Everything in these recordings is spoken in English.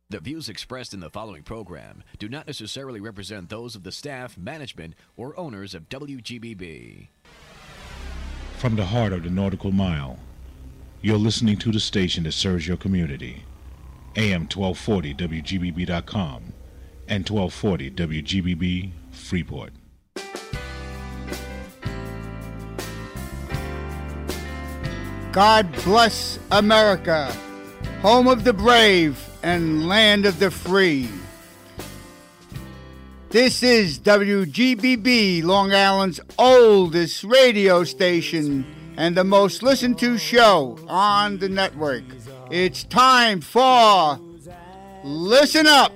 The views expressed in the following program do not necessarily represent those of the staff, management, or owners of WGBB. From the heart of the Nautical Mile, you're listening to the station that serves your community. AM 1240 WGBB.com and 1240 WGBB Freeport. God bless America, home of the brave and land of the free. This is WGBB, Long Island's oldest radio station and the most listened to show on the network. It's time for Listen Up.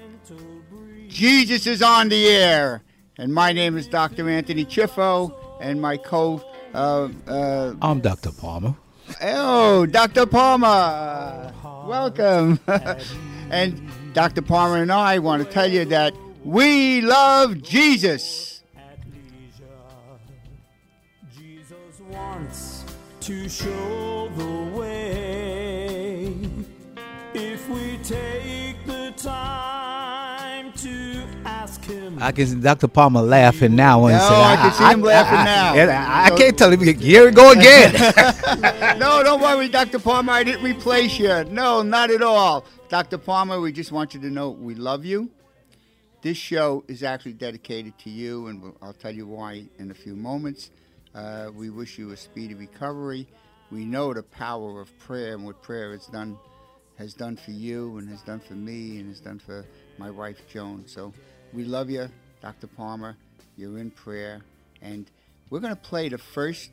Jesus is on the air. And my name is Dr. Anthony Chiffo, and my I'm Dr. Palmer. Oh, Dr. Palmer. Welcome. And Dr. Palmer and I want to tell you that we love Jesus. Jesus wants to show the way. If we take the time to ask him. I can see Dr. Palmer laughing now. And I can see him laughing now. I can't tell him. Here we go again. No, don't worry, Dr. Palmer. I didn't replace you. No, not at all. Dr. Palmer, we just want you to know we love you. This show is actually dedicated to you, and I'll tell you why in a few moments. We wish you a speedy recovery. We know the power of prayer and what prayer has done for you and has done for me and has done for my wife, Joan. So we love you, Dr. Palmer. You're in prayer. And we're going to play the first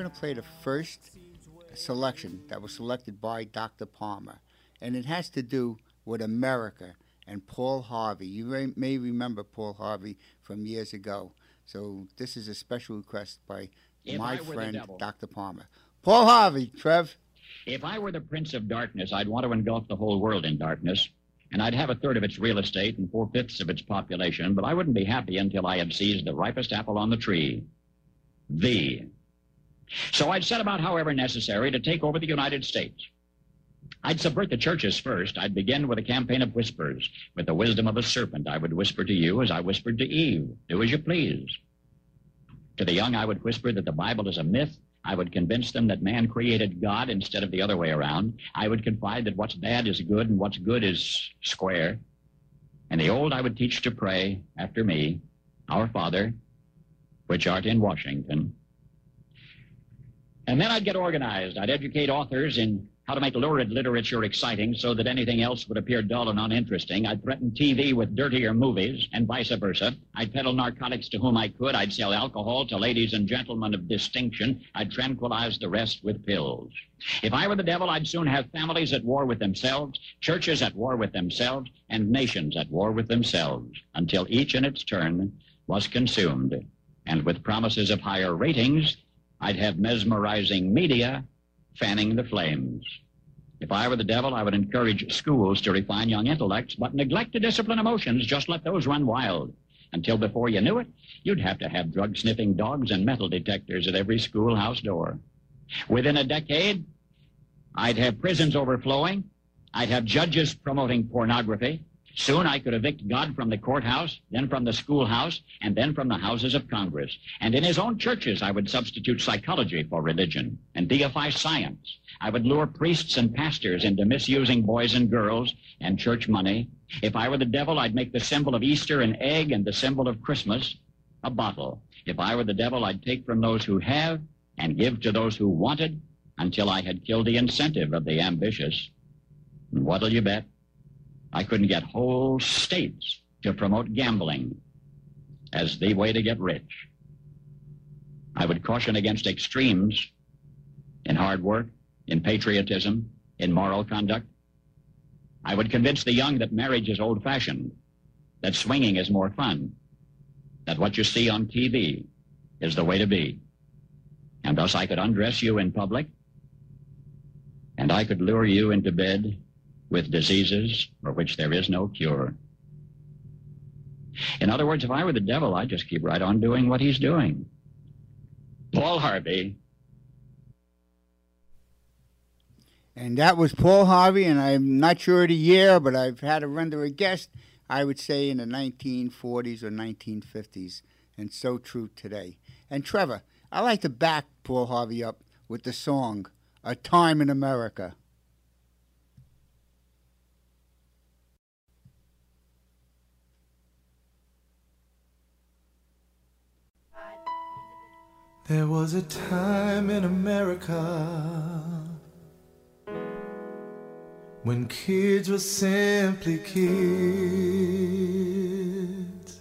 selection that was selected by Dr. Palmer. And it has to do with America and Paul Harvey. You may remember Paul Harvey from years ago. So this is a special request by my friend, Dr. Palmer. Paul Harvey, Trev. If I were the Prince of Darkness, I'd want to engulf the whole world in darkness, and I'd have a third of its real estate and 4/5 of its population, but I wouldn't be happy until I had seized the ripest apple on the tree. So I'd set about, however necessary, to take over the United States. I'd subvert the churches first. I'd begin with a campaign of whispers. With the wisdom of a serpent, I would whisper to you as I whispered to Eve, do as you please. To the young, I would whisper that the Bible is a myth. I would convince them that man created God instead of the other way around. I would confide that what's bad is good and what's good is square. And the old I would teach to pray after me, Our Father, which art in Washington. And then I'd get organized. I'd educate authors in how to make lurid literature exciting so that anything else would appear dull and uninteresting. I'd threaten TV with dirtier movies and vice versa. I'd peddle narcotics to whom I could. I'd sell alcohol to ladies and gentlemen of distinction. I'd tranquilize the rest with pills. If I were the devil, I'd soon have families at war with themselves, churches at war with themselves, and nations at war with themselves, until each in its turn was consumed. And with promises of higher ratings, I'd have mesmerizing media fanning the flames. If I were the devil, I would encourage schools to refine young intellects, but neglect to discipline emotions. Just let those run wild. Until before you knew it, you'd have to have drug-sniffing dogs and metal detectors at every schoolhouse door. Within a decade, I'd have prisons overflowing. I'd have judges promoting pornography. Soon I could evict God from the courthouse, then from the schoolhouse, and then from the houses of Congress. And in his own churches, I would substitute psychology for religion and deify science. I would lure priests and pastors into misusing boys and girls and church money. If I were the devil, I'd make the symbol of Easter an egg and the symbol of Christmas a bottle. If I were the devil, I'd take from those who have and give to those who wanted until I had killed the incentive of the ambitious. And what'll you bet? I couldn't get whole states to promote gambling as the way to get rich. I would caution against extremes in hard work, in patriotism, in moral conduct. I would convince the young that marriage is old-fashioned, that swinging is more fun, that what you see on TV is the way to be. And thus I could undress you in public, and I could lure you into bed with diseases for which there is no cure. In other words, if I were the devil, I'd just keep right on doing what he's doing. Paul Harvey. And that was Paul Harvey, and I'm not sure of the year, but I've had to render a guess, I would say in the 1940s or 1950s, and so true today. And Trevor, I like to back Paul Harvey up with the song, A Time in America. There was a time in America when kids were simply kids.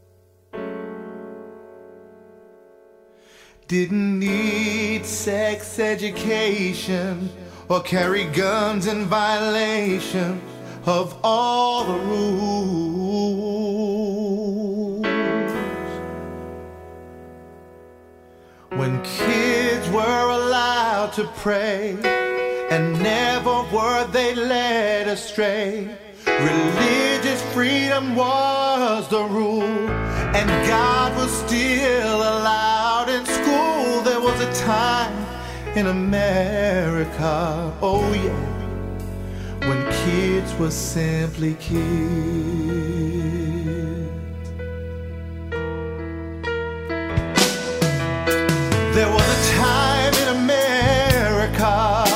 Didn't need sex education or carry guns in violation of all the rules. When kids were allowed to pray and never were they led astray, religious freedom was the rule, and God was still allowed in school. There was a time in America, oh yeah, when kids were simply kids. There was a time in America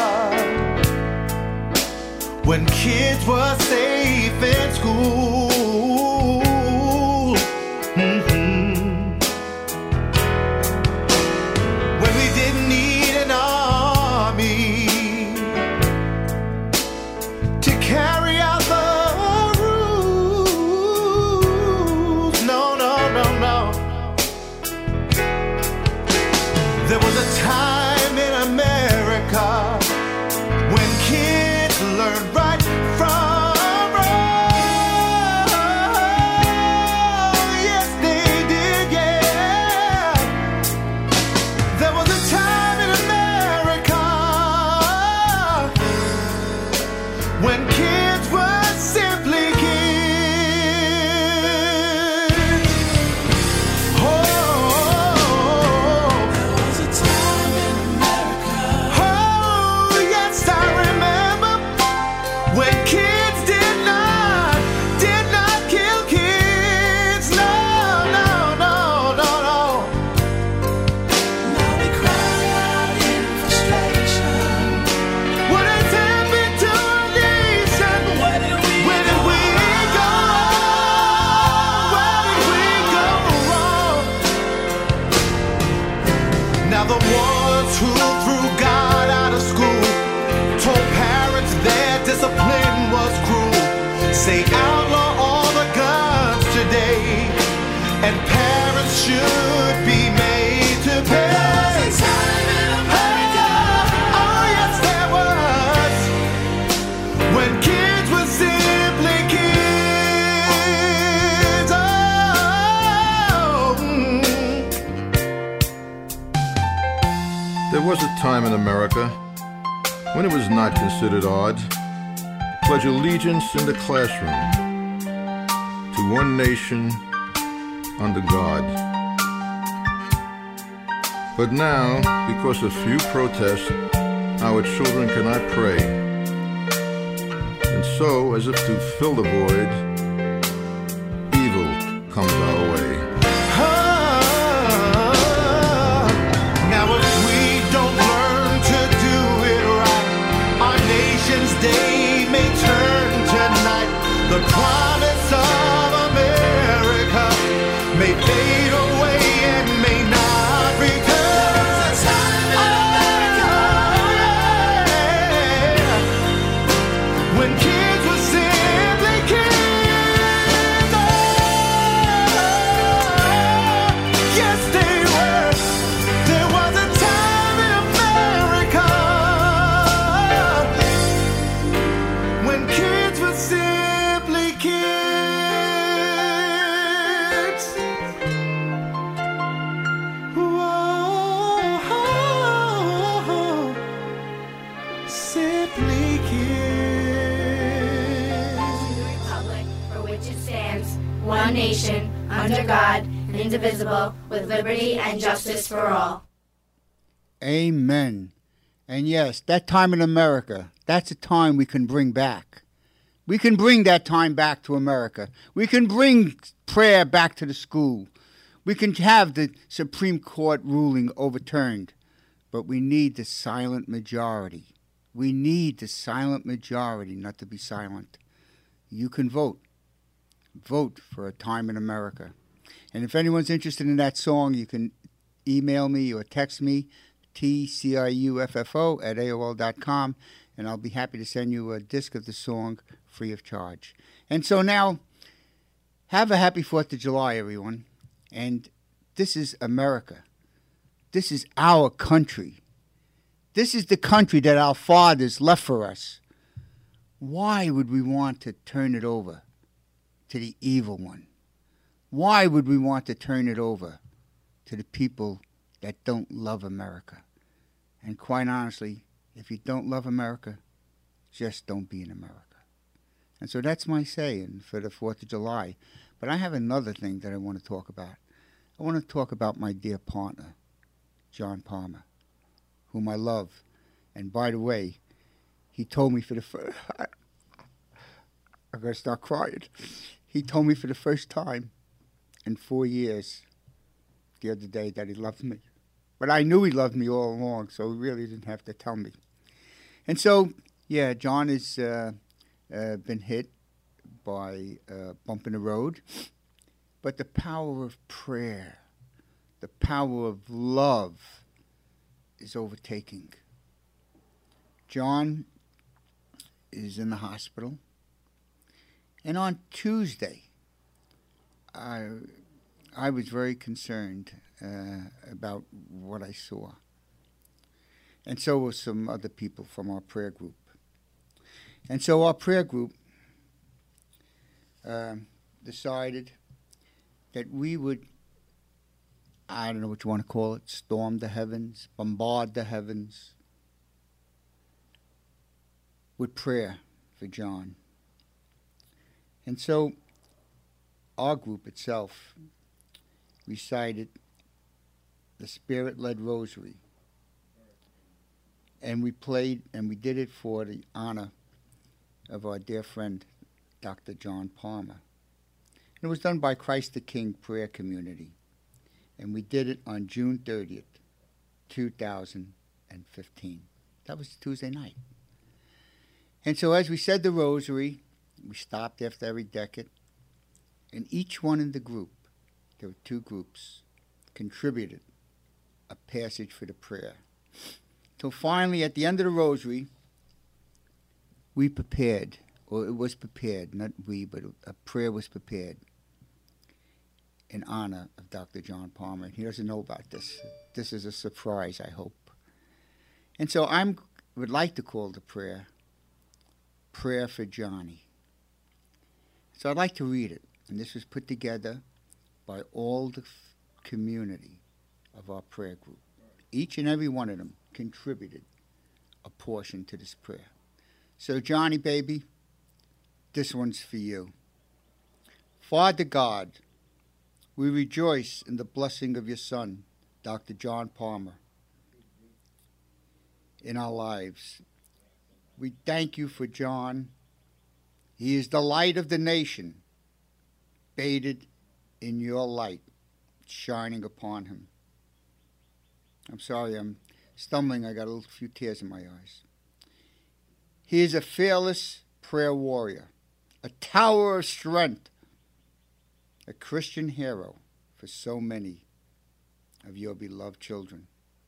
when kids were safe in school. When we didn't need an army to carry out the rules. No, no, no, no. There was a time in America when kids learned right from wrong. Yes, they did, yeah. There was a time in America when kids were simply kids. Oh, yes, I remember when kids did not kill kids. No, no, no, no, no. Now we cry out in frustration. What has happened to our nation? Where did we go wrong? Where did we go wrong? Now the ones who threw God out of school told parents their discipline was cruel. Say outlaw all the guns today, and parents should be made to pay. Oh yes, there was, when kids were simply kids. There was a time in America when it was not considered odd to pledge allegiance in the classroom to one nation under God. But now, because of few protests, our children cannot pray. And so, as if to fill the void, evil comes our way. Now if we don't learn to do it right, our nation's day may turn tonight. The promise of America may fade away and may not return. When kids were simply kids. Yes, they were. There was a time in America when kids were simply kids. Whoa, simply kids. The republic for which it stands, one nation, under God, indivisible, with liberty and justice for all. Amen. And yes, that time in America, that's a time we can bring back. We can bring that time back to America. We can bring prayer back to the school. We can have the Supreme Court ruling overturned. But we need the silent majority. We need the silent majority not to be silent. You can vote. Vote for a time in America. And if anyone's interested in that song, you can email me or text me, tciuffo@aol.com, and I'll be happy to send you a disc of the song free of charge. And so now, have a happy 4th of July, everyone. And this is America. This is our country. This is the country that our fathers left for us. Why would we want to turn it over to the evil one? Why would we want to turn it over to the people that don't love America? And quite honestly, if you don't love America, just don't be in America. And so that's my saying for the 4th of July. But I have another thing that I want to talk about. I want to talk about my dear partner, John Palmer, whom I love. And by the way, he told me for the first... I'm going to start crying. He told me for the first time in 4 years the other day that he loved me. But I knew he loved me all along, so he really didn't have to tell me. And so, yeah, John has been hit by a bump in the road. But the power of prayer, the power of love is overtaking. John is in the hospital. And on Tuesday, I was very concerned about what I saw. And so were some other people from our prayer group. And so our prayer group decided that we would, I don't know what you want to call it, storm the heavens, bombard the heavens with prayer for John. And so our group itself recited the Spirit-led Rosary. And we played, and we did it for the honor of our dear friend, Dr. John Palmer. And it was done by Christ the King Prayer Community. And we did it on June 30th, 2015. That was Tuesday night. And so as we said the Rosary, we stopped after every decade, and each one in the group, there were 2 groups, contributed a passage for the prayer. Till finally, at the end of the Rosary, we prepared, or it was prepared, not we, but a prayer was prepared in honor of Dr. John Palmer. He doesn't know about this. This is a surprise, I hope. And so I would like to call the prayer, Prayer for Johnny. So I'd like to read it. And this was put together by all the community of our prayer group. Each and every one of them contributed a portion to this prayer. So Johnny, baby, this one's for you. Father God, we rejoice in the blessing of your son, Dr. John Palmer, in our lives. We thank you for John. He is the light of the nation, bathed in your light, shining upon him. I'm sorry, I'm stumbling. I got a few tears in my eyes. He is a fearless prayer warrior, a tower of strength, a Christian hero for so many of your beloved children.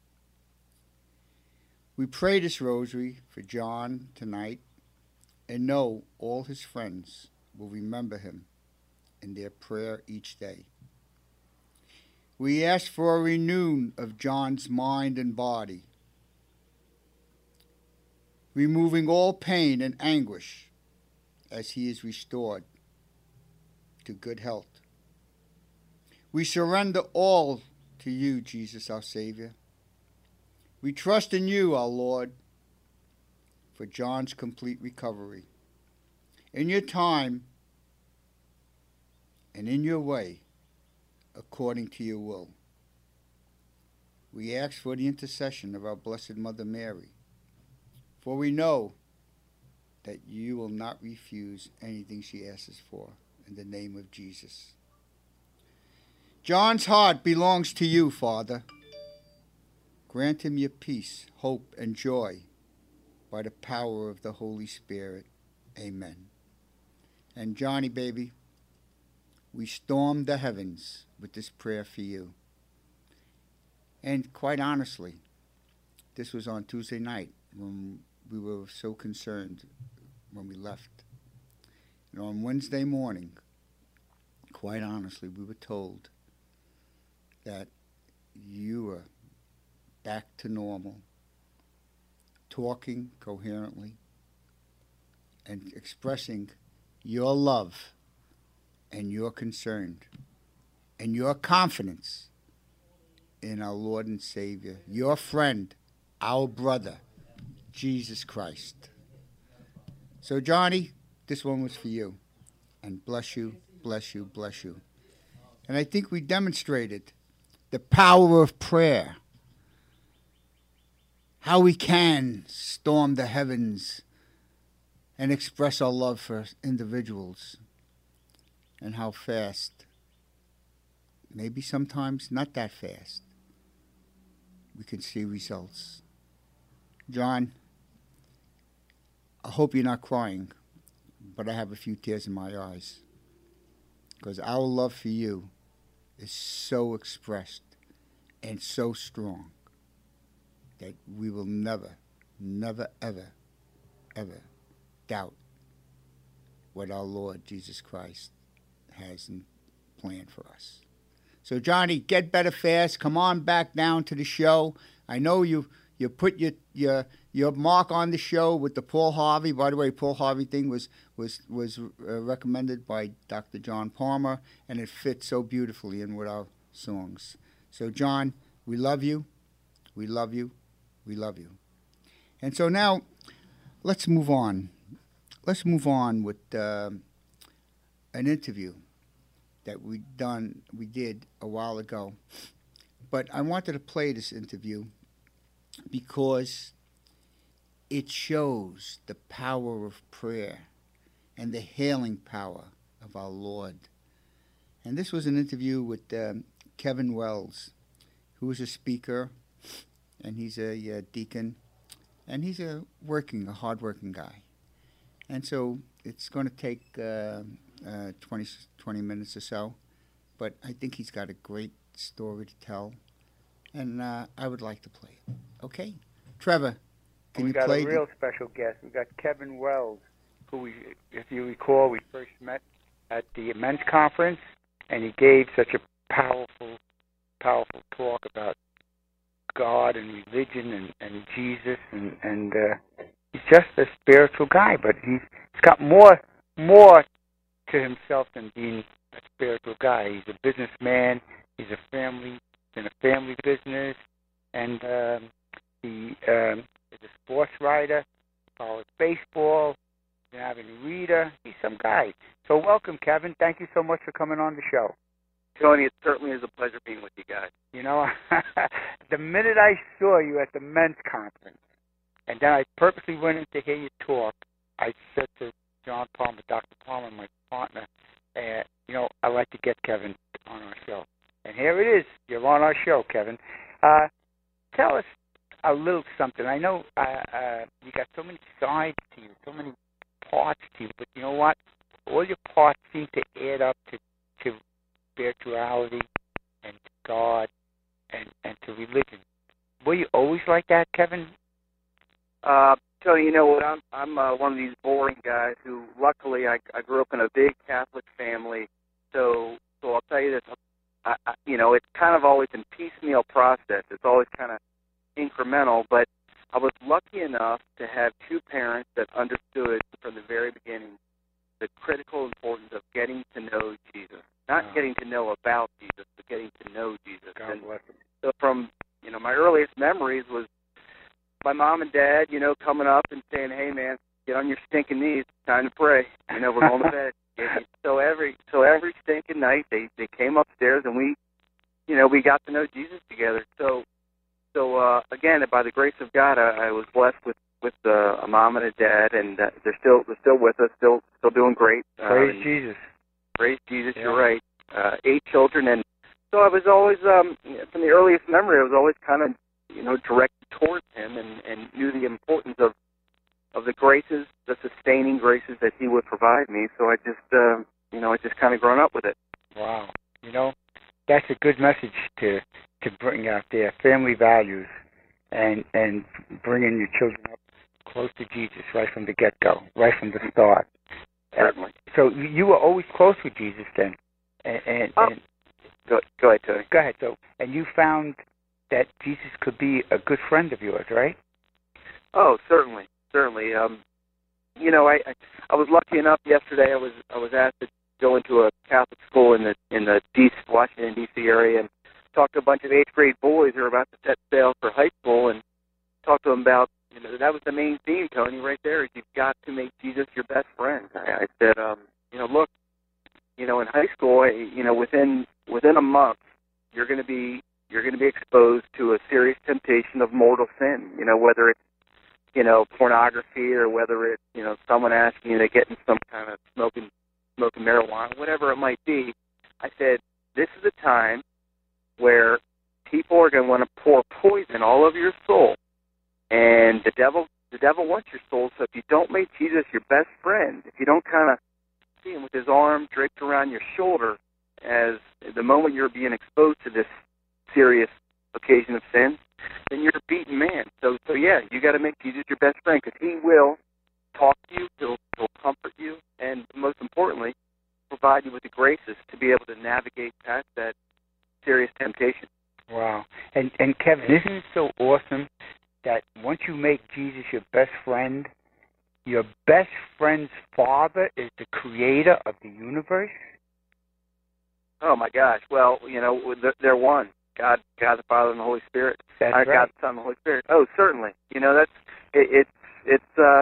We pray this rosary for John tonight and know all his friends will remember him in their prayer each day. We ask for a renewal of John's mind and body, removing all pain and anguish as he is restored to good health. We surrender all to you, Jesus, our Savior. We trust in you, our Lord, for John's complete recovery. In your time and in your way, according to your will. We ask for the intercession of our Blessed Mother Mary, For we know that you will not refuse anything she asks for, in the name of Jesus. John's heart belongs to you, Father. Grant him your peace, hope, and joy by the power of the Holy Spirit. Amen. And Johnny, baby, we stormed the heavens with this prayer for you. And quite honestly, this was on Tuesday night when we were so concerned when we left. And on Wednesday morning, quite honestly, we were told that you were back to normal, talking coherently, and expressing your love and your concern and your confidence in our Lord and Savior, your friend, our brother, Jesus Christ. So, Johnny, this one was for you. And bless you, bless you, bless you. And I think we demonstrated the power of prayer, how we can storm the heavens and express our love for individuals, and how fast, maybe sometimes not that fast, we can see results. John, I hope you're not crying, but I have a few tears in my eyes, because our love for you is so expressed and so strong that we will never, never, ever, ever doubt what our Lord Jesus Christ has in plan for us. So, Johnny, get better fast. Come on back down to the show. I know you put your mark on the show with the Paul Harvey. By the way, Paul Harvey thing was recommended by Dr. John Palmer, and it fits so beautifully in with our songs. So, John, we love you. We love you. We love you. And so now, let's move on. Let's move on with an interview that we did a while ago. But I wanted to play this interview because it shows the power of prayer and the healing power of our Lord. And this was an interview with Kevin Wells, who is a speaker, and he's a deacon, and he's a hard-working guy. And so it's going to take 20 minutes or so, but I think he's got a great story to tell, and I would like to play it. Okay? Trevor, can you play? We got a real special guest. We got Kevin Wells, who, if you recall, we first met at the men's conference, and he gave such a powerful talk about God and religion and Jesus, and he's just a spiritual guy, but he's got more to himself than being a spiritual guy. He's a businessman. He's in a family business, and he is a sports writer. Follows baseball. He's an avid reader. He's some guy. So welcome, Kevin. Thank you so much for coming on the show. Tony, it certainly is a pleasure being with you guys. You know, the minute I saw you at the men's conference, and then I purposely went in to hear you talk, I said to John Palmer, Dr. Palmer, my partner, I'd like to get Kevin on our show. And here it is. You're on our show, Kevin. Tell us a little something. I know you got so many sides to you, so many parts to you, but you know what? All your parts seem to add up to spirituality and to God and to religion. Were you always like that, Kevin? Tony, you know what? I'm one of these boring guys who, luckily, I grew up in a big Catholic family. So I'll tell you this. It's kind of always in piecemeal process. It's always kind of incremental. But I was lucky enough to have two parents that understood from the very beginning the critical importance of getting to know Jesus. Not getting to know about Jesus, but getting to know Jesus. God bless him. So from, my earliest memories was my mom and dad, coming up and saying, "Hey, man, get on your stinking knees. It's time to pray. We're going to bed." So every stinking night, they came upstairs and we got to know Jesus together. So again, by the grace of God, I was blessed with a mom and a dad, and they're still with us, still doing great. Praise Jesus. Praise Jesus. Yeah. You're right. 8 children, and so I was always from the earliest memory, I was always kind of directed towards Him, and knew the importance of the graces, the sustaining graces that He would provide me. So I just I just kind of grown up with it. Wow. That's a good message to bring out there. Family values, and bringing your children up close to Jesus right from the get-go, right from the start. Certainly. So you were always close with Jesus then. And go ahead, Tony. Go ahead. So, and you found that Jesus could be a good friend of yours, right? Oh, certainly. I was lucky enough yesterday. I was asked to go into a Catholic school in the Washington D.C. area and talk to a bunch of 8th grade boys who are about to set sail for high school, and talk to them about that was the main theme, Tony, right there. Is you've got to make Jesus your best friend. I said, look, in high school, within a month, you're going to be exposed to a serious temptation of mortal sin. Whether it's pornography, or whether it's someone asking you to get in some kind of smoking marijuana, whatever it might be. I said, this is a time where people are going to want to pour poison all over your soul, and the devil wants your soul. So if you don't make Jesus your best friend, if you don't kind of see Him with His arm draped around your shoulder, as the moment you're being exposed to this serious occasion of sin, then you're a beaten man. So yeah, you got to make Jesus your best friend, because He will talk to you, He'll comfort you, and most importantly, provide you with the graces to be able to navigate past that serious temptation. Wow. And Kevin, isn't it so awesome that once you make Jesus your best friend, your best friend's father is the creator of the universe? Oh my gosh! Well, they're one. God the Father and the Holy Spirit. That's right. God the Son and the Holy Spirit. Oh, certainly. It's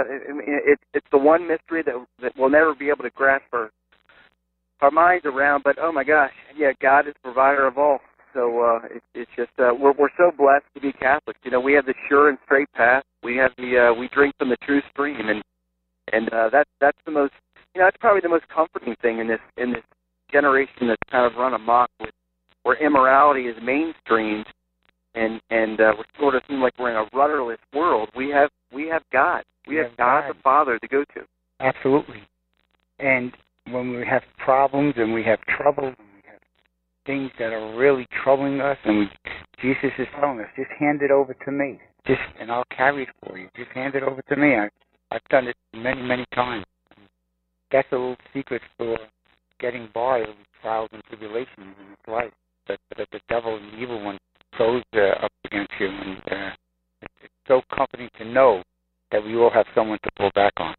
the one mystery that we'll never be able to grasp our minds around. But oh my gosh, yeah, God is the provider of all. So it's just we're so blessed to be Catholics. We have the sure and straight path. We have we drink from the true stream, and that's the most that's probably the most comforting thing in this generation that's kind of run amok with where immorality is mainstreamed, and we sort of seem like we're in a rudderless world. We have God. We have God the Father to go to. Absolutely. And when we have problems and we have trouble and we have things that are really troubling us, and Jesus is telling us, just hand it over to me, and I'll carry it for you. Just hand it over to me. I've done it many, many times. That's a little secret for getting by with trials and tribulations in this life that the devil and the evil one throws up against you, and it's so comforting to know that we all have someone to pull back on.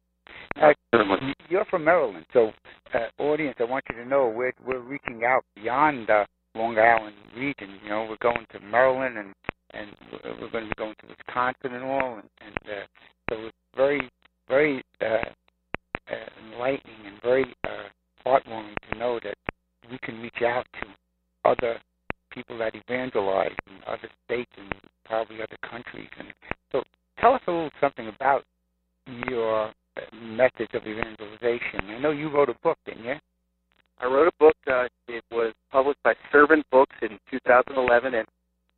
You're from Maryland, so audience, I want you to know we're reaching out beyond the Long Island region. We're going to Maryland, and we're going to be going to Wisconsin and all, and so it's very, very enlightening and very heartwarming to know that we can reach out to other people that evangelize in other states and probably other countries. And so tell us a little something about your methods of evangelization. I know you wrote a book, didn't you? I wrote a book. It was published by Servant Books in 2011, and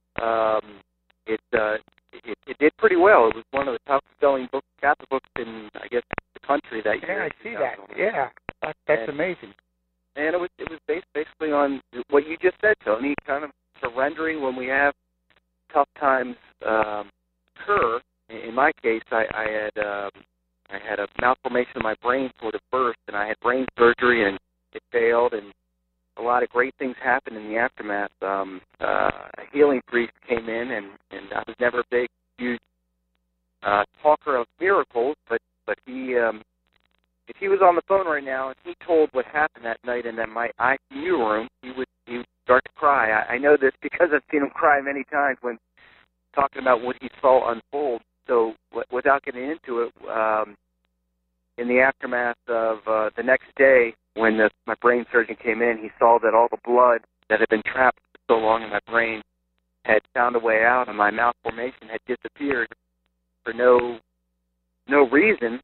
it did pretty well. It was one of the top-selling Catholic books in, I guess, the country that year. Yeah, I see that. Yeah, that's amazing. And it was based basically on what you just said, Tony, kind of surrendering when we have tough times occur. In my case, I had a malformation of my brain sort of burst, and I had brain surgery, and it failed, and a lot of great things happened in the aftermath. A healing priest came in, and I was never a big, huge talker of miracles, but he, if he was on the phone right now and he told what happened that night in my ICU room, he would start to cry. I know this because I've seen him cry many times when talking about what he saw unfold. So without getting into it, in the aftermath of the next day when my brain surgeon came in, he saw that all the blood that had been trapped for so long in my brain had found a way out, and my malformation had disappeared for no no reason,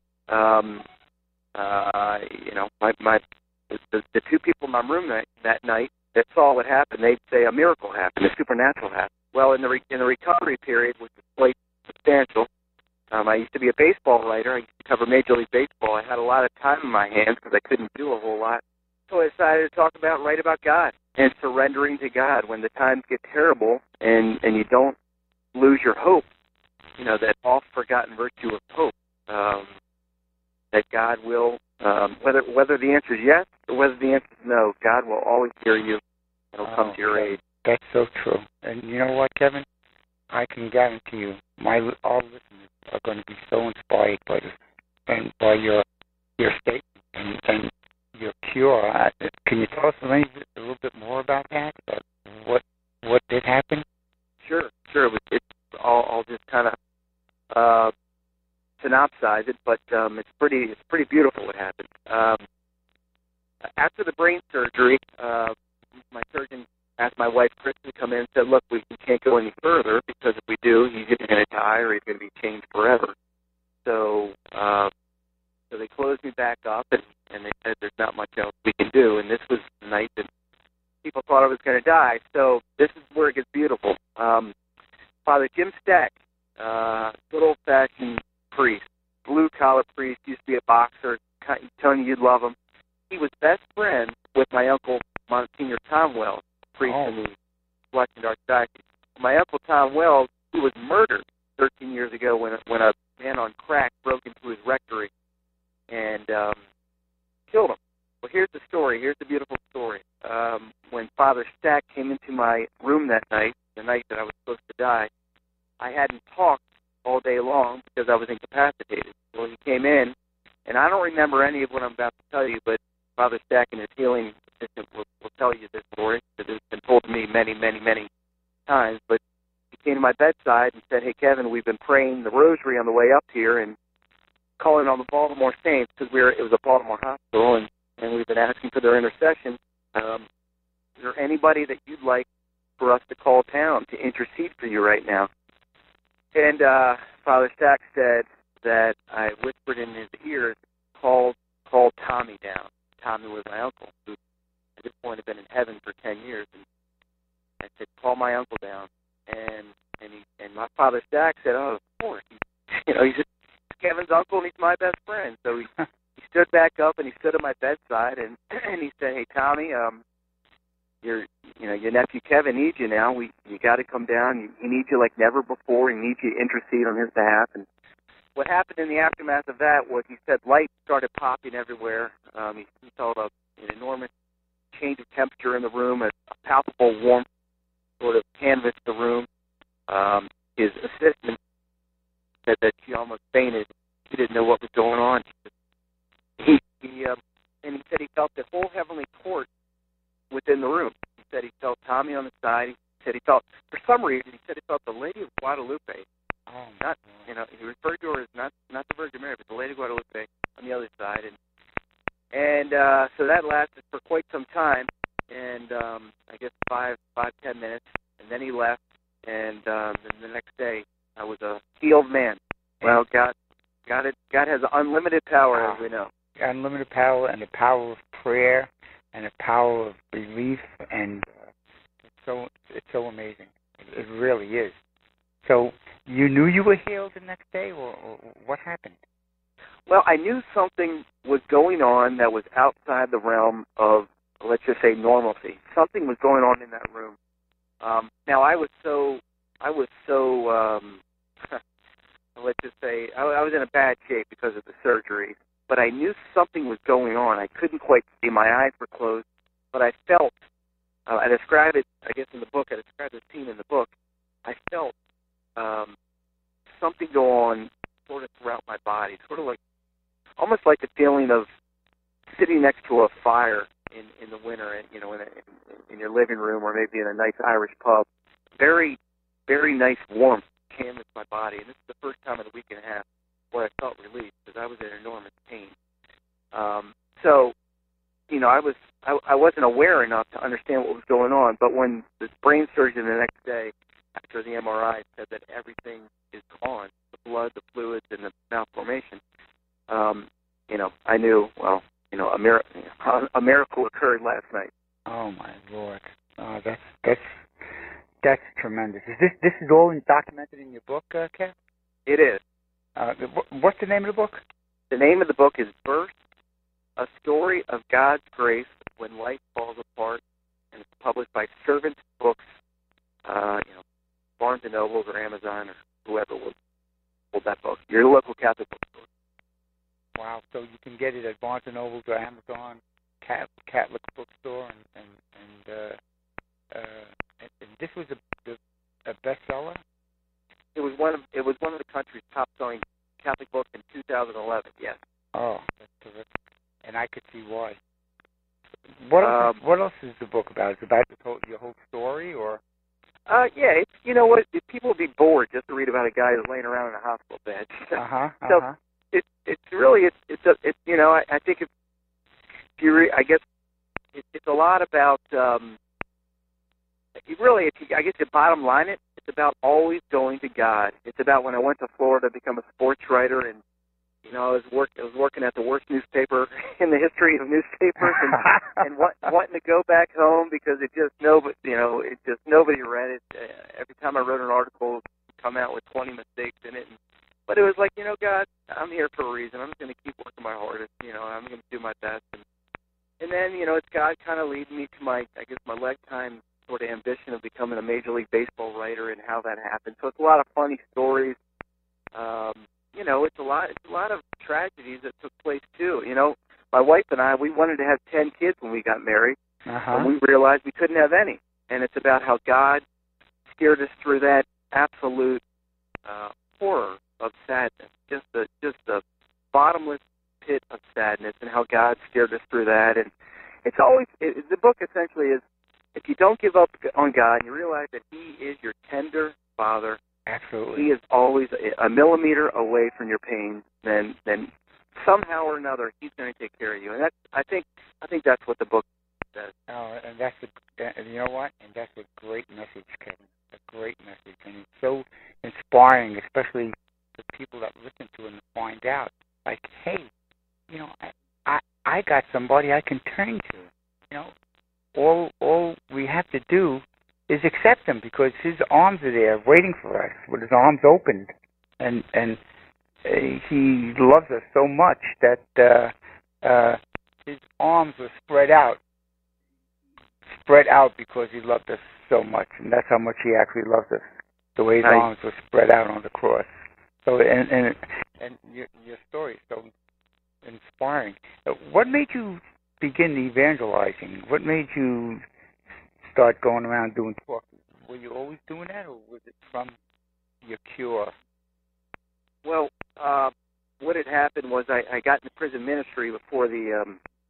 the two people in my room that night that saw what happened, they'd say a miracle happened, a supernatural happened. Well, in the recovery period, which was quite substantial, I used to be a baseball writer. I used to cover Major League Baseball. I had a lot of time in my hands because I couldn't do a whole lot. So I decided to write about God and surrendering to God when the times get terrible and you don't lose your hope. That oft-forgotten virtue of hope. That God will, whether the answer is yes or whether the answer is no, God will always hear you and will come to your aid. That's so true. And you know what, Kevin? I can guarantee you, all listeners are going to be so inspired by this and by your statement and your cure. Can you tell us a little bit more about that? About what did happen? Sure. I'll just kind of synopsize it, but it's pretty beautiful what happened. After the brain surgery, my surgeon asked my wife, Chris, to come in and said, look, we can't go any further because if we do, he's either going to die or he's going to be changed forever. So they closed me back up, and they said there's not much else we can do. And this was the night that people thought I was going to die. So this is where it gets beautiful. Father Jim Stack, good old-fashioned priest, blue-collar priest, used to be a boxer. Tony, you'd love him. He was best friends with my uncle, Monsignor Tom Wells, priest in the Washington Archdiocese. My uncle Tom Wells, who was murdered 13 years ago when a man on crack broke into his rectory and killed him. Well, here's the story. Here's the beautiful story. When Father Stack came into my room that night, the night that I was supposed to die, I hadn't talked all day long because I was incapacitated. Well, he came in, and I don't remember any of what I'm about to tell you, but Father Stack and his healing assistant will tell you this story because it's been told to me many, many, many times. But he came to my bedside and said, hey, Kevin, we've been praying the rosary on the way up here and calling on the Baltimore Saints because it was a Baltimore hospital, and we've been asking for their intercession. Is there anybody that you'd like for us to call down to intercede for you right now? And Father Stack said that I whispered in his ear, call Tommy down. Tommy was my uncle, who at this point had been in heaven for 10 years. And I said, call my uncle down. And my Father Stack said, oh, of course. He said, Kevin's uncle, and he's my best friend. So he stood back up, and he stood at my bedside, and he said, hey, Tommy, your nephew Kevin needs you now. You got to come down. He needs you like never before. He needs you to intercede on his behalf. And what happened in the aftermath of that was he said lights started popping everywhere. He felt an enormous change of temperature in the room, a palpable warmth sort of canvassed the room. His assistant said that she almost fainted. She didn't know what was going on. And he said he felt the whole heavenly court within the room. He said he felt Tommy on the side. He said he felt, for some reason, he felt the Lady of Guadalupe. He referred to her as not the Virgin Mary, but the Lady of Guadalupe on the other side. And so that lasted for quite some time, and I guess 5-10 minutes, and then he left, and then the next day I was a healed man. Well, God has unlimited power, as we know. Unlimited power, and the power of prayer, and the power of belief, and it's so amazing. It really is. So you knew you were healed the next day, or what happened? Well, I knew something was going on that was outside the realm of, let's just say, normalcy. Something was going on in that room. Now, I was so let's just say, I was in a bad shape because of the surgery, but I knew something was going on. I couldn't quite see. My eyes were closed, but I felt, I described it, I guess, in the book. I described the scene in the book. I felt something go on sort of throughout my body, sort of like, almost like the feeling of sitting next to a fire in the winter, in your living room or maybe in a nice Irish pub. Very, very nice warmth canvassed my body, and this is the first time in a week and a half where I felt relief because I was in enormous pain. I wasn't aware enough to understand what was going on, but when the brain surgeon the next day after the MRI said that everything is gone, the blood, the fluids, and the malformation, I knew, well, a miracle occurred last night. Oh my Lord! That's tremendous. This is all documented in your book, Kev? It is. What's the name of the book? The name of the book is Birth, A Story of God's Grace When Life Falls Apart, and it's published by Servant Books, Barnes & Noble or Amazon or whoever will hold that book. Your local Catholic bookstore. Wow, so you can get it at Barnes & Noble or Amazon, Catholic bookstore, and this was a bestseller? It was one of the country's top-selling Catholic books in 2011. Yes. Oh, that's terrific, and I could see why. What else is the book about? Is it about your whole story, or? Yeah, it's, you know what? People would be bored just to read about a guy who's laying around in a hospital bed. So it's really I think if you I guess it's a lot about I guess the bottom line it's about always going to God. It's about when I went to Florida to become a sports writer, and I was working at the worst newspaper in the history of newspapers, and wanting to go back home because nobody read it. Every time I wrote an article, it would come out with 20 mistakes in it. But it was like, God, I'm here for a reason. I'm just going to keep working my hardest. I'm going to do my best. And then, it's God kind of leading me to my lifetime sort of ambition of becoming a Major League Baseball writer and how that happened. So it's a lot of funny stories. It's a lot of tragedies that took place too. My wife and I, we wanted to have 10 kids when we got married, and we realized we couldn't have any. And it's about how God steered us through that absolute horror of sadness, just the bottomless pit of sadness, and how God steered us through that. And it's always the book essentially is, if you don't give up on God and you realize that He is your tender Father. Absolutely. He is always a millimeter away from your pain. Then somehow or another, He's going to take care of you. And I think that's what the book says. Oh, and you know what? And that's a great message, Kevin. A great message, and it's so inspiring, especially for people that listen to it and find out. Like, hey, I got somebody I can turn to. All we have to do is accept Him, because His arms are there waiting for us with His arms opened, and He loves us so much that His arms were spread out because He loved us so much, and that's how much He actually loves us. The way His arms were spread out on the cross. So and your story is so inspiring. What made you begin the evangelizing? What made you start going around doing talks? Were you always doing that, or was it from your cure? Well, what had happened was I got into prison ministry before the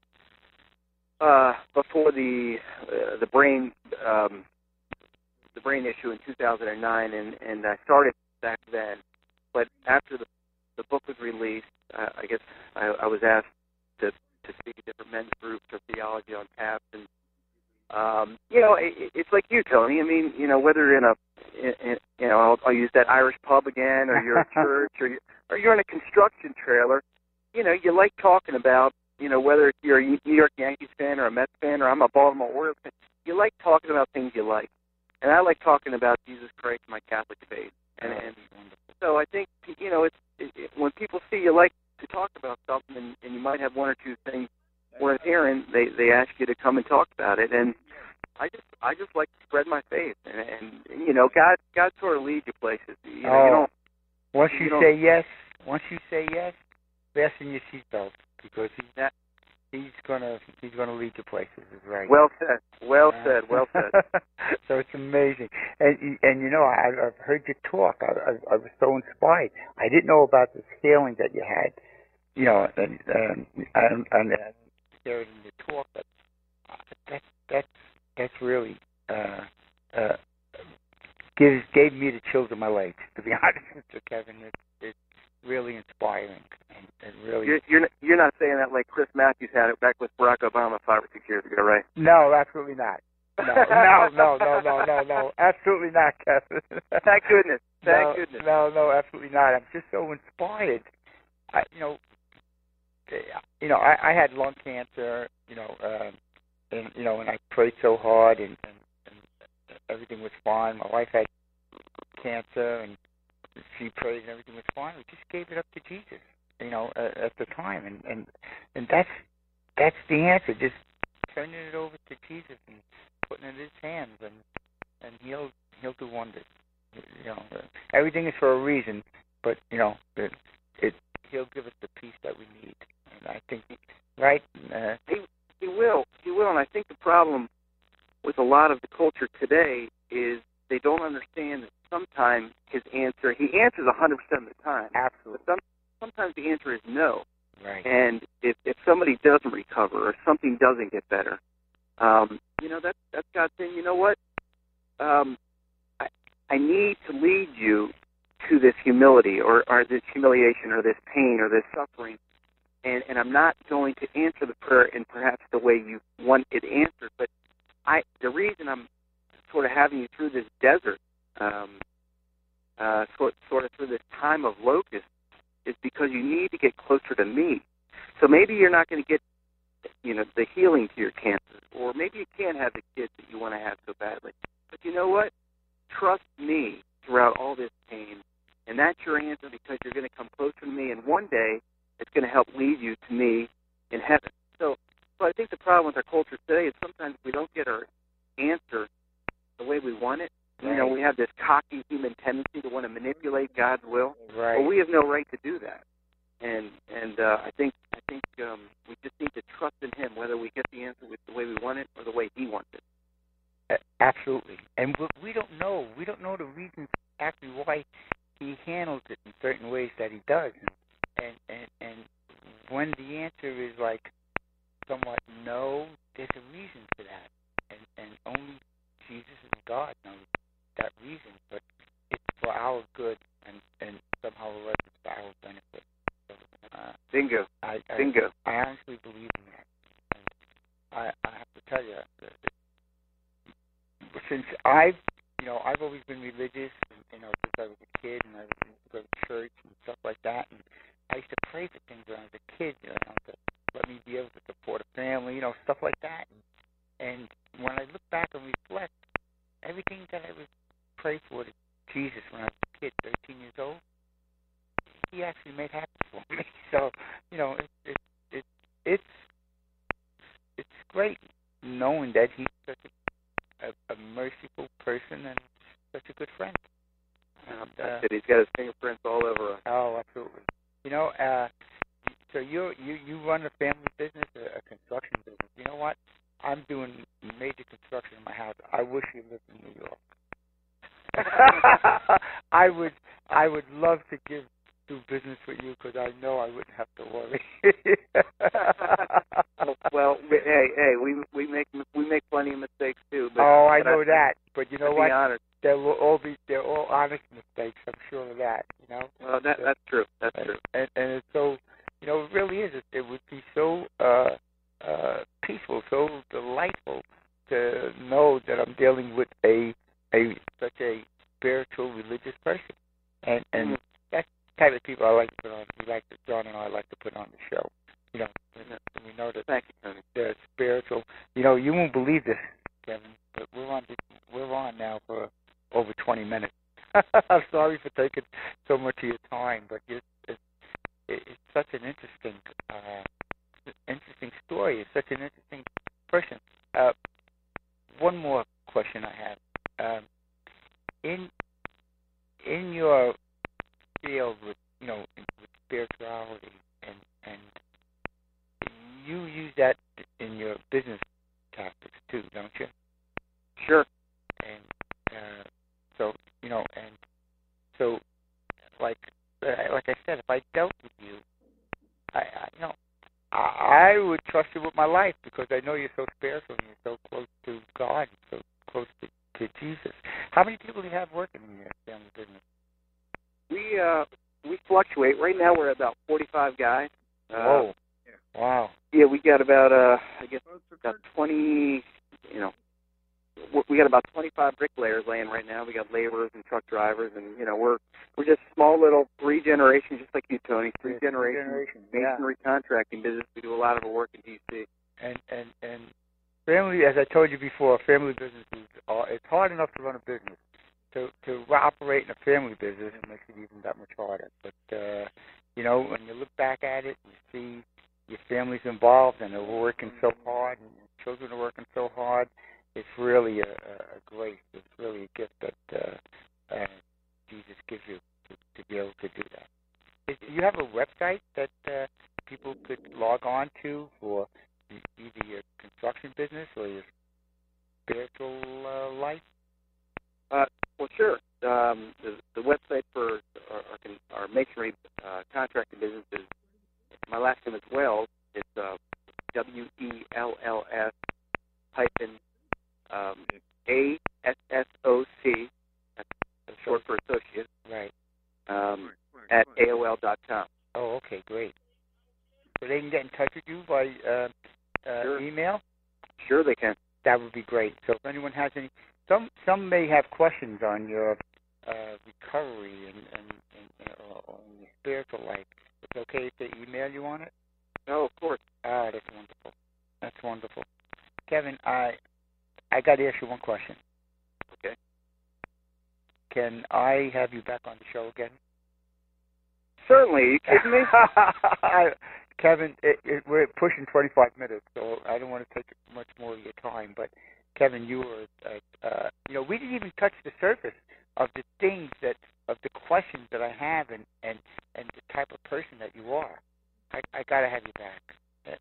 brain issue in 2009, and I started back then. But after the book was released, I guess I was asked to speak at different men's groups or theology on tap, and it's like you, Tony. I mean, whether I'll use that Irish pub again, or you're at church, or you're in a construction trailer. You like talking about, whether you're a New York Yankees fan or a Mets fan, or I'm a Baltimore Orioles fan. You like talking about things you like, and I like talking about Jesus Christ and my Catholic faith. And so I think when people see you like to talk about something, and you might have one or two things worth hearing, they ask you to come and talk about it. And I just like to spread my faith, and God sort of leads you places. Once you say yes, fasten your seatbelt, because he's gonna lead you places. Is right. Well said. So it's amazing, and I've heard you talk. I was so inspired. I didn't know about this healing that you had. And hearing you talk, but that's really gave me the chills in my legs. To be honest with you, Kevin, it's really inspiring. And really, you're not saying that like Chris Matthews had it back with Barack Obama 5 or 6 years ago, right? No, absolutely not. No. Absolutely not, Kevin. Thank goodness. Thank goodness. No, absolutely not. I'm just so inspired. I had lung cancer, and I prayed so hard, and everything was fine. My wife had cancer, and she prayed, and everything was fine. We just gave it up to Jesus, at the time, and that's the answer. Just turning it over to Jesus and putting it in His hands, and He'll do wonders. Everything is for a reason, but He'll give us the peace that we need. And I think, right? He will, and I think the problem with a lot of the culture today is they don't understand that sometimes he answers 100% of the time. Absolutely. But sometimes the answer is no. Right. And if somebody doesn't recover or something doesn't get better, that's God saying, you know what? I need to lead you to this humility or this humiliation or this pain or this suffering, and I'm not going to answer the prayer in perhaps the way you want it answered, but the reason I'm sort of having you through this desert, sort of through this time of locust, is because you need to get closer to me. So maybe you're not going to get, the healing to your cancer, or maybe you can't have the kids that you want to have so badly. But you know what? Trust me throughout all this pain, and that's your answer because you're going to come closer to me, and one day it's going to help lead you to me in heaven. So I think the problem with our culture today is sometimes we don't get our answer the way we want it. Right. We have this cocky human tendency to want to manipulate God's will. Right. But we have no right to do that. And I think we just need to trust in Him, whether we get the answer with the way we want it or the way He wants it. Absolutely. And we don't know. We don't know the reasons actually why He handles it in certain ways that He does. And when the answer is like somewhat no, there's a reason for that. And only Jesus and God knows that reason. But it's for our good and somehow or other it's for our benefit. So, Bingo. Bingo. I honestly believe in that. And I have to tell you, since I've always been religious, since I was a kid, and I used to go to church and stuff like that, and I used to pray for things when I was a kid, to let me be able to support a family, stuff like that. And when I look back and reflect, everything that I was prayed for to Jesus when I was a kid, 13 years old, He actually made happen for me. So, it's great knowing that He's such a merciful person and such a good friend. And, He's got His fingerprints all over us. Oh, absolutely. So you run a family business, a construction business. You know what? I'm doing major construction in my house. I wish you lived in New York. I would love to do business with you because I know I wouldn't have to worry. Well, hey, we make plenty of mistakes too. But, I know that. But you know what? They're all honest mistakes. I'm sure of that. Well, that's true. That's true. And it's so, it really is. It would be so peaceful, so delightful to know that I'm dealing with such a spiritual, religious person, and that's the type of people I like to put on. John and I like to put on the show. We know that Thank you, Tony. They're spiritual. You won't believe this, Kevin, but we're on now for over 20 minutes. I'm sorry for taking so much of your time, but it's such an interesting story. It's such an interesting person. One more question I have. In your field with spirituality and you use that in your business tactics too, don't you? Sure. And so like I said, if I dealt with you, I would trust you with my life because I know you're so spiritual and you're so close to God, and so close to Jesus. How many people do you have working in your family business? We fluctuate. Right now we're about 45 guys. Whoa. Wow. Yeah, we got about 20, we got about 25 bricklayers laying right now. We got laborers and truck drivers, and we're just small little 3 generations, just like you, Tony. 3 generations. Masonry contracting business. We do a lot of our work in D.C. And family, as I told you before, family businesses it's hard enough to run a business. To operate in a family business, it makes it even that much harder. But when you look back at it, you see your family's involved and they're working so hard, and children are working so hard. It's really a grace. It's really a gift that Jesus gives you to be able to do that. Do you have a website that people could log on to for either your construction business or your spiritual life? Well, sure. The website for our masonry contracting business is, my last name is Wells. It's WELLS hyphen ASSOC, that's short for associate, right? At AOL.com. Oh, okay, great. So they can get in touch with you by Sure. email? Sure, they can. That would be great. So if anyone has any, some may have questions on your recovery and on your spiritual life. It's okay if they email you on it? No, of course. Ah, that's wonderful. That's wonderful. Kevin, I got to ask you one question. Okay. Can I have you back on the show again? Certainly. Are you kidding me? Kevin, we're pushing 25 minutes, so I don't want to take much more of your time. But Kevin, you were, we didn't even touch the surface of the things of the questions that I have, and the type of person that you are. I got to have you back.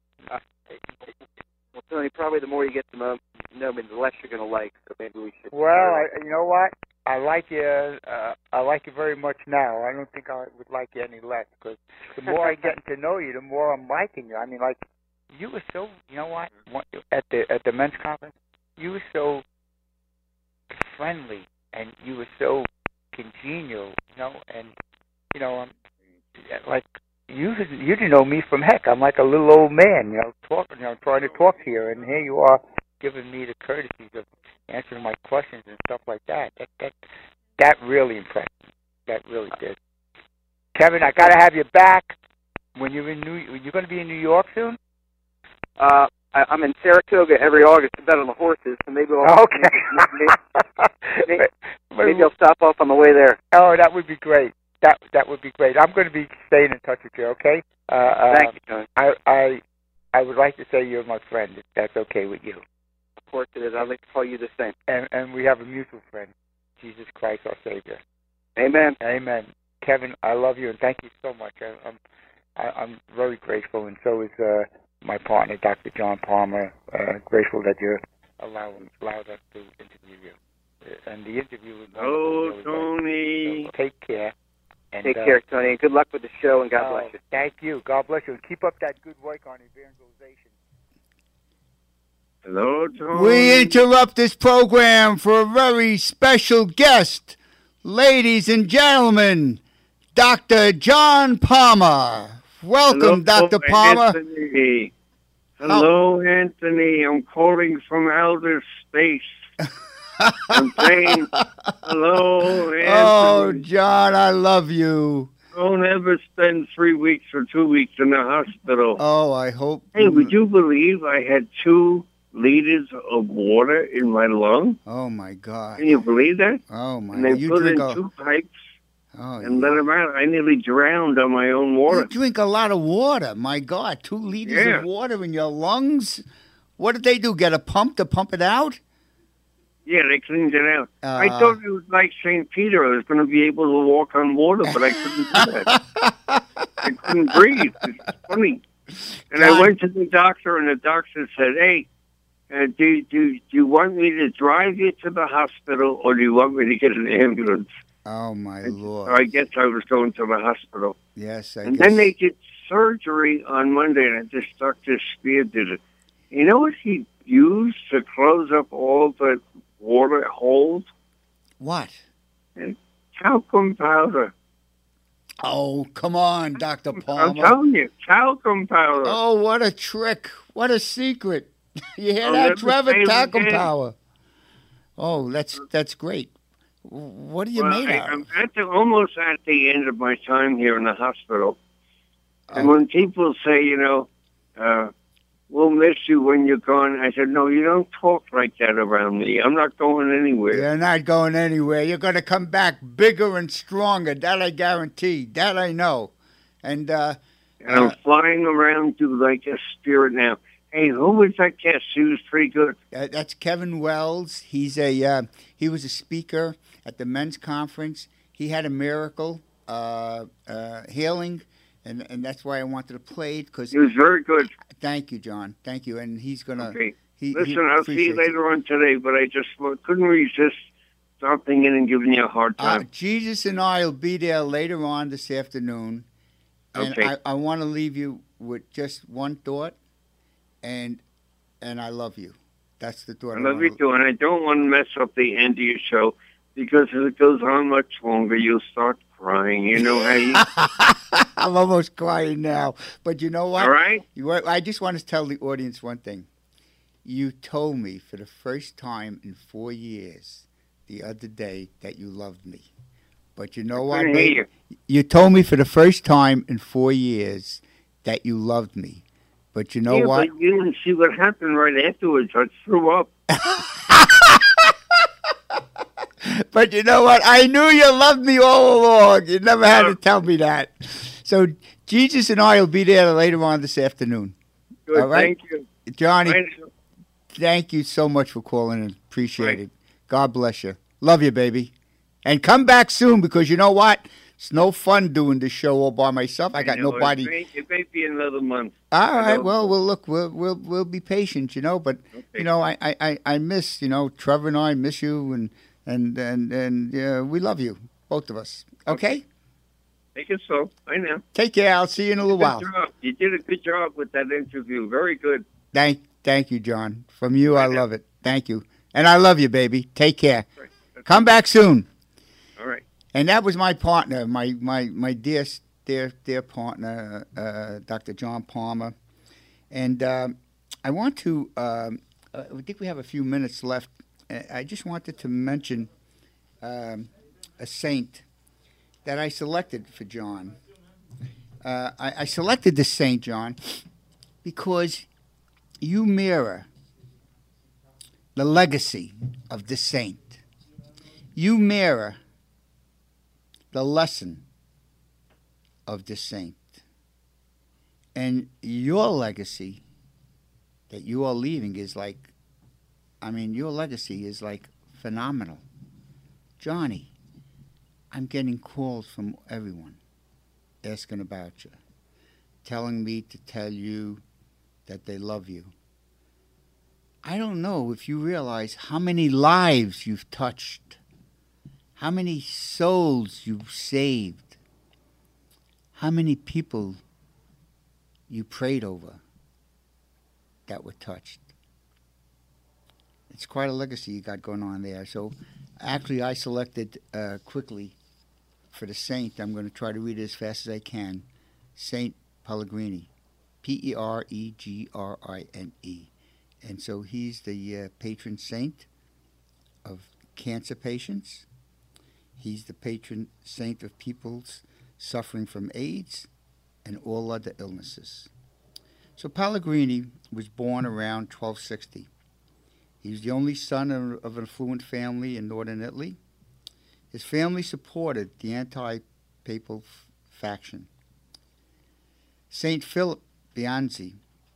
Well, Tony, probably the more you get to know me, the less you're going to like. So maybe we should. Well, you know what? I like you. I like you very much now. I don't think I would like you any less, because the more I get to know you, the more I'm liking you. I mean, like, you were so. You know what? At the men's conference, you were so friendly, and you were so congenial. Like. You didn't know me from heck. I'm like a little old man, trying to talk to you, and here you are giving me the courtesies of answering my questions and stuff like that. That really impressed me. That really did. Kevin, I gotta have you back when you're in you're going to be in New York soon. I'm in Saratoga every August to bet on the horses, so maybe maybe I'll stop off on the way there. Oh, that would be great. That would be great. I'm going to be staying in touch with you, okay? Thank you, Tony. I would like to say you're my friend, if that's okay with you. Of course it is. I'd like to call you the same. And we have a mutual friend, Jesus Christ, our Savior. Amen. Amen. Kevin, I love you, and thank you so much. I'm very grateful, and so is my partner, Dr. John Palmer. Grateful that you allowed us to interview you. And the interview was wonderful. Oh, Tony. So take care. And, take care, Tony, and good luck with the show, and God bless you. Thank you. God bless you. And keep up that good work on evangelization. Hello, Tony. We interrupt this program for a very special guest. Ladies and gentlemen, Dr. John Palmer. Welcome, Dr. Palmer. Anthony. Hello, Anthony. I'm calling from outer space. I'm saying hello, Anthony. Oh, John, I love you. Don't ever spend 3 weeks or 2 weeks in the hospital. Oh, I hope. Hey, would you believe I had 2 liters of water in my lung? Oh, my God. Can you believe that? Oh, my God. And they put in 2 pipes and let them out. I nearly drowned on my own water. You drink a lot of water. My God, 2 liters of water in your lungs? What did they do, get a pump to pump it out? Yeah, they cleaned it out. I thought it was like St. Peter. I was going to be able to walk on water, but I couldn't do that. I couldn't breathe. It's funny. And I went to the doctor, and the doctor said, hey, do you want me to drive you to the hospital, or do you want me to get an ambulance? Oh, my Lord. So I guess I was going to the hospital. Yes, I guess. And guess. then they did surgery on Monday, and this Dr. Spear did it. You know what he used to close up all the water holes? What? And talcum powder. Oh, come on, Dr. Palmer. I'm telling you, talcum powder. Oh, what a trick. What a secret. You hear that, Trevor? Talcum powder. Oh, that's great. What are you made out of? I'm almost at the end of my time here in the hospital. And when people say, we'll miss you when you're gone, I said, no, you don't talk like that around me. I'm not going anywhere. You're not going anywhere. You're going to come back bigger and stronger. That I guarantee. That I know. And I'm flying around you like a spirit now. Hey, who was that guest? He was pretty good. That's Kevin Wells. He was a speaker at the men's conference. He had a miracle healing, and that's why I wanted to play it. Because he was very good. Thank you, John. Thank you. And he's going to... Okay. Listen, I'll see you later on today, but I just couldn't resist stopping in and giving you a hard time. Jesus and I will be there later on this afternoon. And okay. I want to leave you with just one thought. And I love you. That's the thought. I love you too, and I don't want to mess up the end of your show because if it goes on much longer, you'll start crying. You know how you... I'm almost crying now. But you know what? All right? I just want to tell the audience one thing. You told me for the first time in 4 years the other day that you loved me. But you know what, baby? You told me for the first time in 4 years that you loved me. But you know what? But you didn't see what happened right afterwards. I threw up. But you know what? I knew you loved me all along. You never had to tell me that. So Jesus and I will be there later on this afternoon. Good, all right? Thank you. Johnny, thank you so much for calling in. Appreciate it. God bless you. Love you, baby. And come back soon because you know what? It's no fun doing this show all by myself. I got nobody. It may be another month. All right. Well, we'll be patient, But okay. I miss Trevor and I miss you, and we love you, both of us. Okay. Take it so. I know. Take care. I'll see you in a little while. You did a good job with that interview. Very good. Thank you, John. From you, I love it. Thank you, and I love you, baby. Take care. Right. Come back soon. All right. And that was my partner, my dear partner, Dr. John Palmer. And I want to, I think we have a few minutes left. I just wanted to mention a saint that I selected for John. I selected this saint, John, because you mirror the legacy of this saint. You mirror the lesson of this saint. And your legacy that you are leaving is your legacy is phenomenal. Johnny, I'm getting calls from everyone asking about you, telling me to tell you that they love you. I don't know if you realize how many lives you've touched, how many souls you've saved, how many people you prayed over that were touched. It's quite a legacy you got going on there. So actually I selected quickly for the saint. I'm going to try to read it as fast as I can. Saint Pellegrini, Peregrini. And so he's the patron saint of cancer patients. He's the patron saint of people suffering from AIDS and all other illnesses. So Pellegrini was born around 1260. He was the only son of an affluent family in northern Italy. His family supported the anti-papal faction. Saint Philip Bianzi,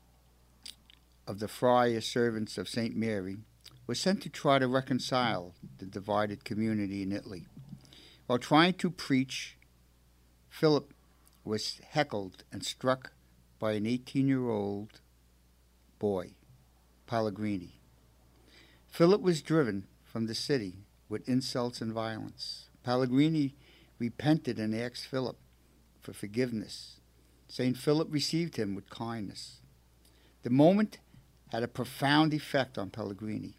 of the Friar Servants of St. Mary, was sent to try to reconcile the divided community in Italy. While trying to preach, Philip was heckled and struck by an 18-year-old boy, Pellegrini. Philip was driven from the city with insults and violence. Pellegrini repented and asked Philip for forgiveness. St. Philip received him with kindness. The moment had a profound effect on Pellegrini.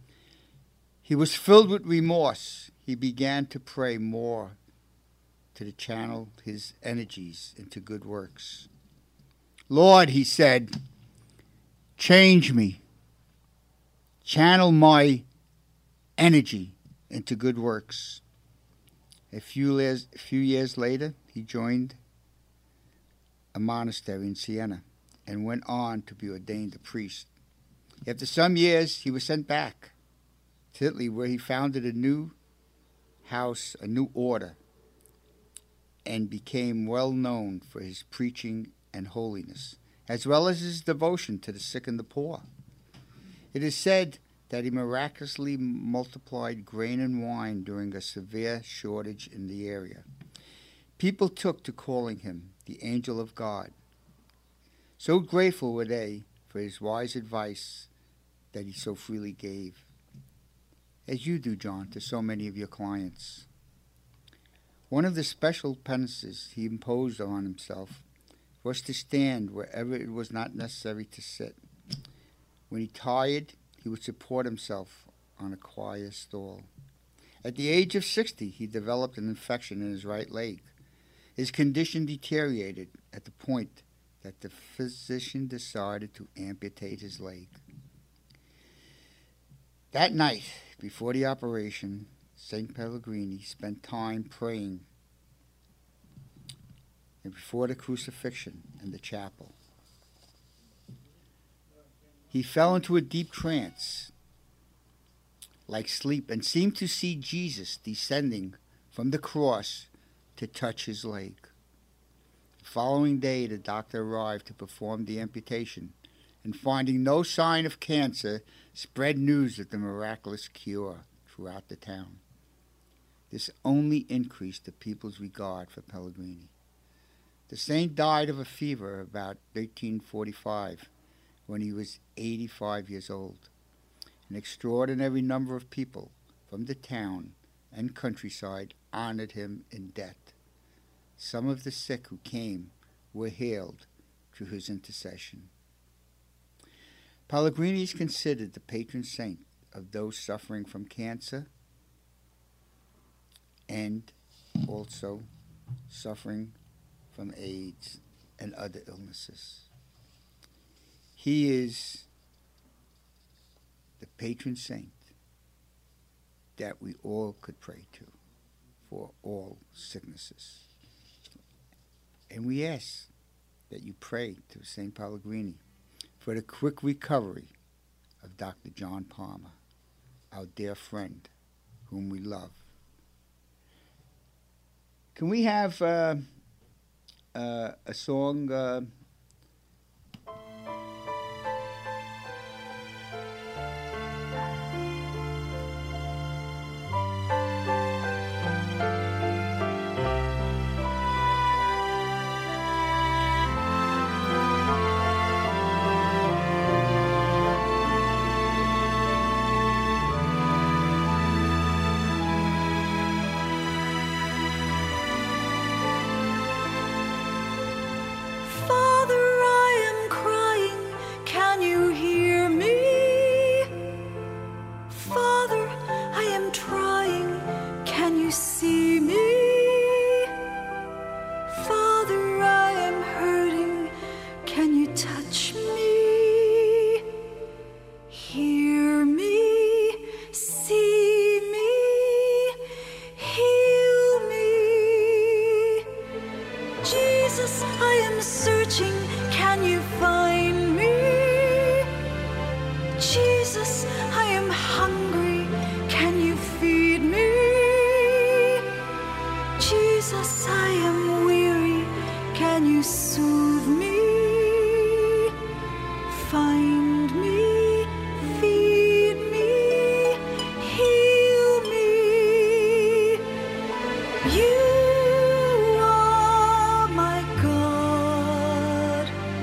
He was filled with remorse. He began to pray more to channel his energies into good works. Lord, he said, change me. Channel my energy into good works. A few years later, he joined a monastery in Siena and went on to be ordained a priest. After some years, he was sent back to Italy, where he founded a new house, a new order, and became well known for his preaching and holiness, as well as his devotion to the sick and the poor. It is said that he miraculously multiplied grain and wine during a severe shortage in the area. People took to calling him the Angel of God. So grateful were they for his wise advice that he so freely gave, as you do, John, to so many of your clients. One of the special penances he imposed on himself was to stand wherever it was not necessary to sit. When he tired, he would support himself on a choir stool. At the age of 60, he developed an infection in his right leg. His condition deteriorated at the point that the physician decided to amputate his leg. That night, before the operation, St. Pellegrini spent time praying and before the crucifixion in the chapel. He fell into a deep trance, like sleep, and seemed to see Jesus descending from the cross to touch his leg. The following day, the doctor arrived to perform the amputation, and finding no sign of cancer, spread news of the miraculous cure throughout the town. This only increased the people's regard for Pellegrini. The saint died of a fever about 1845, when he was 85 years old. An extraordinary number of people from the town and countryside honored him in death. Some of the sick who came were healed through his intercession. Pellegrini is considered the patron saint of those suffering from cancer and also suffering from AIDS and other illnesses. He is the patron saint that we all could pray to for all sicknesses. And we ask that you pray to St. Pellegrini for the quick recovery of Dr. John Palmer, our dear friend, whom we love. Can we have a song?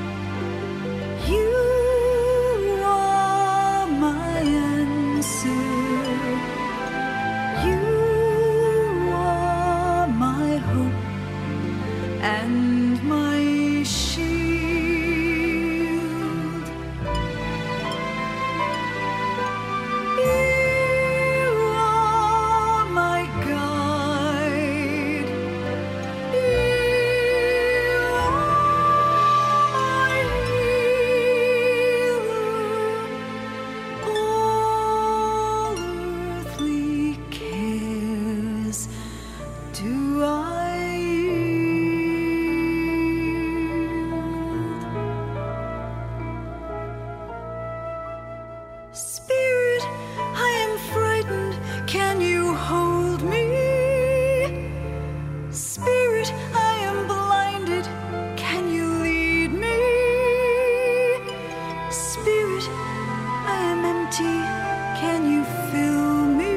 You are my answer. empty, can you fill me?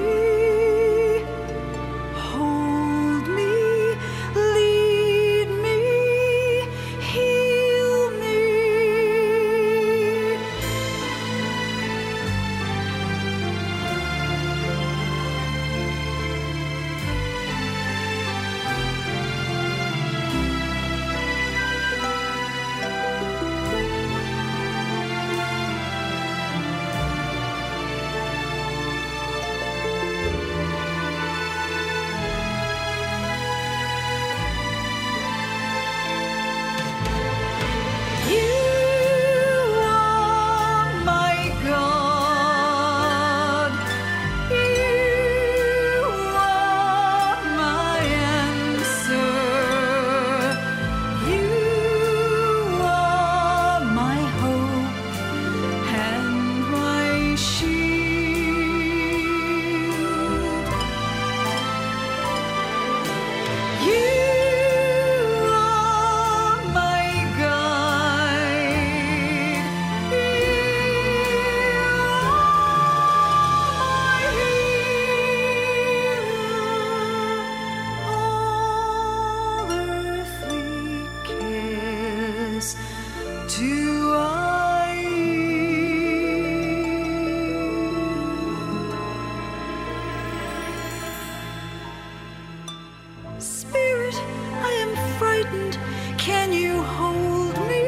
Hold me, lead me, heal me. Spirit, I am frightened. Can you hold me?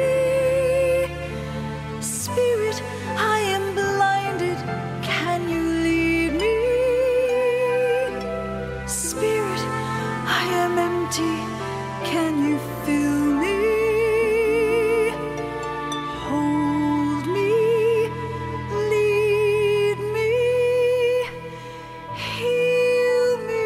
Spirit, I am blinded. Can you lead me? Spirit, I am empty. Can you fill me? Hold me, lead me, heal me.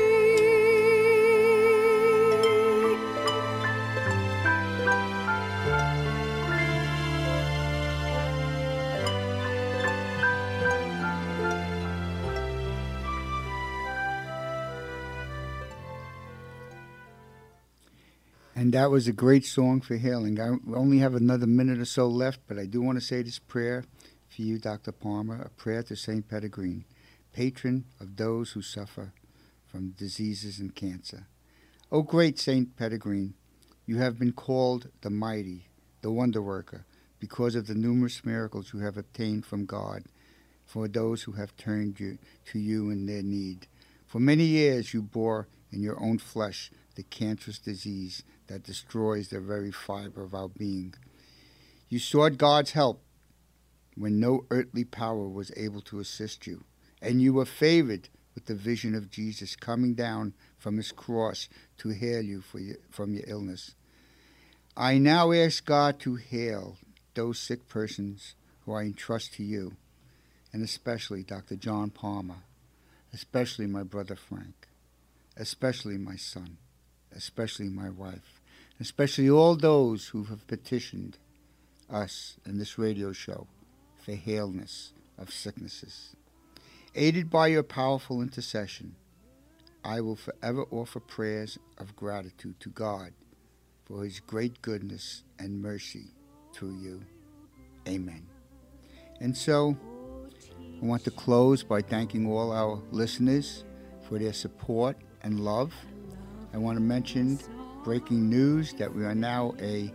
And that was a great song for healing. I only have another minute or so left, but I do want to say this prayer for you, Dr. Palmer, a prayer to St. Peregrine, patron of those who suffer from diseases and cancer. O great St. Peregrine, you have been called the mighty, the wonder worker, because of the numerous miracles you have obtained from God for those who have turned to you in their need. For many years you bore in your own flesh the cancerous disease that destroys the very fiber of our being. You sought God's help when no earthly power was able to assist you, and you were favored with the vision of Jesus coming down from his cross to heal you from your illness. I now ask God to heal those sick persons who I entrust to you, and especially Dr. John Palmer, especially my brother Frank, especially my son, especially my wife, especially all those who have petitioned us in this radio show for healness of sicknesses. Aided by your powerful intercession, I will forever offer prayers of gratitude to God for his great goodness and mercy through you. Amen. And so, I want to close by thanking all our listeners for their support and love. I want to mention breaking news that we are now a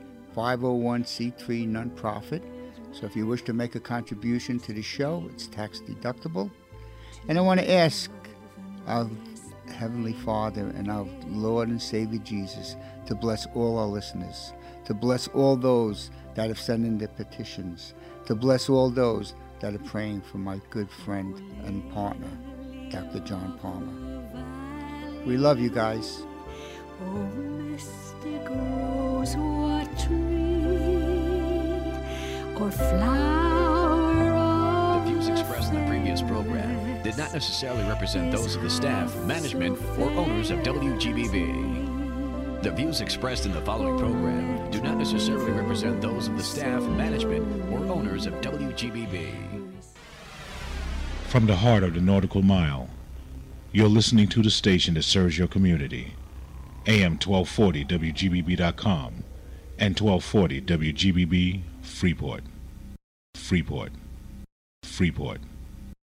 501c3 nonprofit. So if you wish to make a contribution to the show, it's tax deductible. And I want to ask our Heavenly Father and our Lord and Savior Jesus to bless all our listeners, to bless all those that have sent in their petitions, to bless all those that are praying for my good friend and partner, Dr. John Palmer. We love you guys. Oh, mystic rose, what tree or flower? The views expressed in the previous program did not necessarily represent those of the staff, management, or owners of WGBB. The views expressed in the following program do not necessarily represent those of the staff, management, or owners of WGBB. From the heart of the Nautical Mile, you're listening to the station that serves your community. AM 1240 WGBB.com and 1240 WGBB Freeport. Freeport. Freeport.